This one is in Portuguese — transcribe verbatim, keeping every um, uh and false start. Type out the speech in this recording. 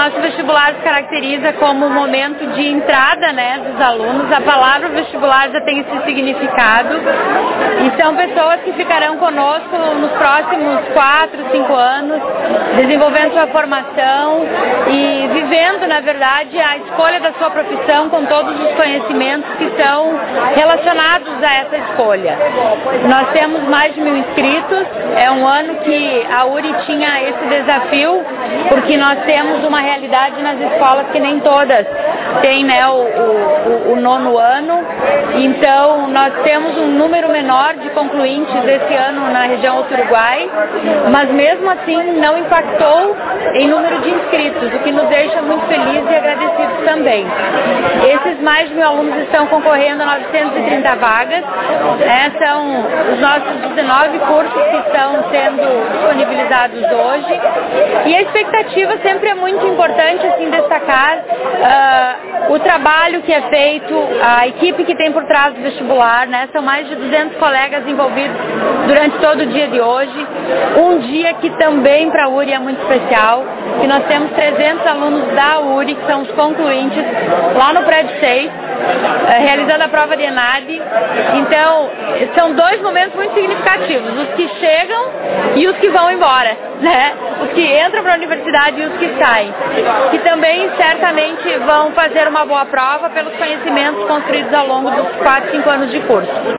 nosso vestibular se caracteriza como um momento de entrada, né, dos alunos. A palavra vestibular já tem esse significado e são pessoas que ficarão conosco nos próximos quatro, cinco anos, desenvolvendo sua formação e vivendo, na verdade, a escolha da sua profissão com todos os conhecimentos que são relacionados a essa escolha. Nós temos mais de mil inscritos, é um ano que a U R I tinha esse desafio, porque nós temos uma realidade nas escolas que nem todas têm, né, o, o, o nono ano, então nós temos um número menor de concluintes esse ano na região Alto Uruguai, mas mesmo assim não impactou em número de inscritos, o que nos deixa muito felizes e agradecidos também. Esses mais de mil alunos estão concorrendo a novecentas e trinta vagas, né, são os nossos dezenove cursos que estão sendo disponibilizados hoje, e a expectativa sempre é muito importante assim destacar uh, o trabalho que é feito, a equipe que tem por trás do vestibular, né, são mais de duzentos colegas envolvidos durante todo o dia de hoje, um dia que também para a U R I é muito especial, que nós temos trezentos alunos da U R I, que são os concluintes, lá no prédio seis, realizando a prova de ENAD. Então, são dois momentos muito significativos, os que chegam e os que vão embora, né? Os que entram para a universidade e os que saem, que também certamente vão fazer uma boa prova pelos conhecimentos construídos ao longo dos quatro, cinco anos de curso.